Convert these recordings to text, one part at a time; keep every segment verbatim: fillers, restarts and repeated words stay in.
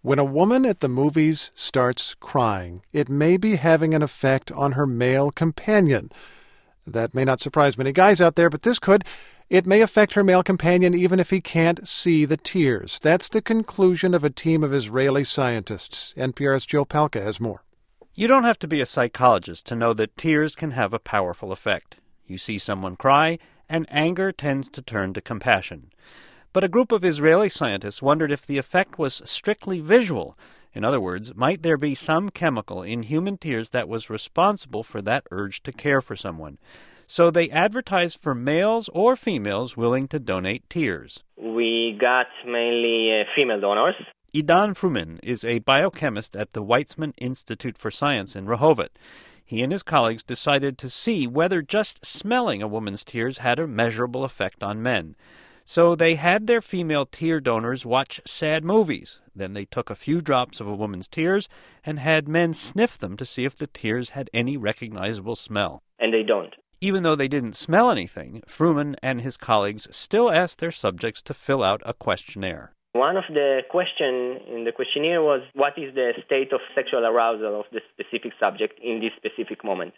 When a woman at the movies starts crying, it may be having an effect on her male companion. That may not surprise many guys out there, but this could. It may affect her male companion even if he can't see the tears. That's the conclusion of a team of Israeli scientists. N P R's Joe Palca has more. You don't have to be a psychologist to know that tears can have a powerful effect. You see someone cry, and anger tends to turn to compassion. But a group of Israeli scientists wondered if the effect was strictly visual. In other words, might there be some chemical in human tears that was responsible for that urge to care for someone? So they advertised for males or females willing to donate tears. We got mainly uh, female donors. Idan Fruman is a biochemist at the Weizmann Institute for Science in Rehovot. He and his colleagues decided to see whether just smelling a woman's tears had a measurable effect on men. So they had their female tear donors watch sad movies. Then they took a few drops of a woman's tears and had men sniff them to see if the tears had any recognizable smell. And they don't. Even though they didn't smell anything, Fruman and his colleagues still asked their subjects to fill out a questionnaire. One of the questions in the questionnaire was, what is the state of sexual arousal of the specific subject in this specific moment?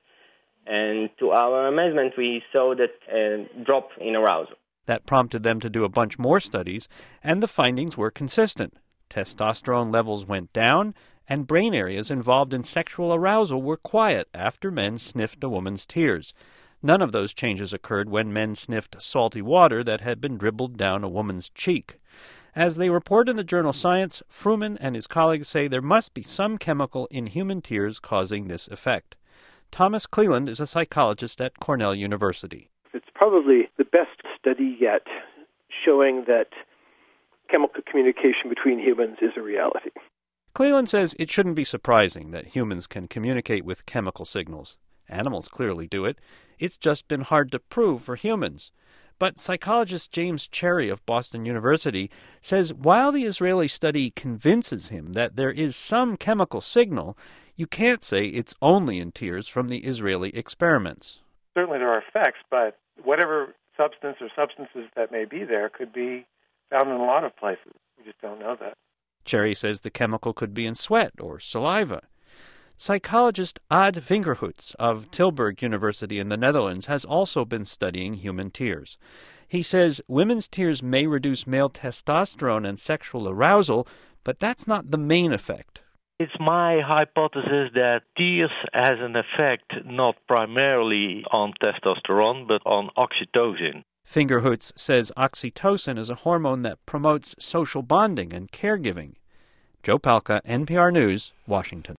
And to our amazement, we saw that a drop in arousal. That prompted them to do a bunch more studies, and the findings were consistent. Testosterone levels went down, and brain areas involved in sexual arousal were quiet after men sniffed a woman's tears. None of those changes occurred when men sniffed salty water that had been dribbled down a woman's cheek. As they report in the journal Science, Fruman and his colleagues say there must be some chemical in human tears causing this effect. Thomas Cleland is a psychologist at Cornell University. It's probably the best study yet showing that chemical communication between humans is a reality. Cleland says it shouldn't be surprising that humans can communicate with chemical signals. Animals clearly do it. It's just been hard to prove for humans. But psychologist James Cherry of Boston University says while the Israeli study convinces him that there is some chemical signal, you can't say it's only in tears from the Israeli experiments. Certainly there are effects, but whatever substance or substances that may be there could be found in a lot of places. We just don't know that. Cherry says the chemical could be in sweat or saliva. Psychologist Ad Vingerhoets of Tilburg University in the Netherlands has also been studying human tears. He says women's tears may reduce male testosterone and sexual arousal, but that's not the main effect. It's my hypothesis that tears has an effect not primarily on testosterone, but on oxytocin. Vingerhoets says oxytocin is a hormone that promotes social bonding and caregiving. Joe Palca, N P R News, Washington.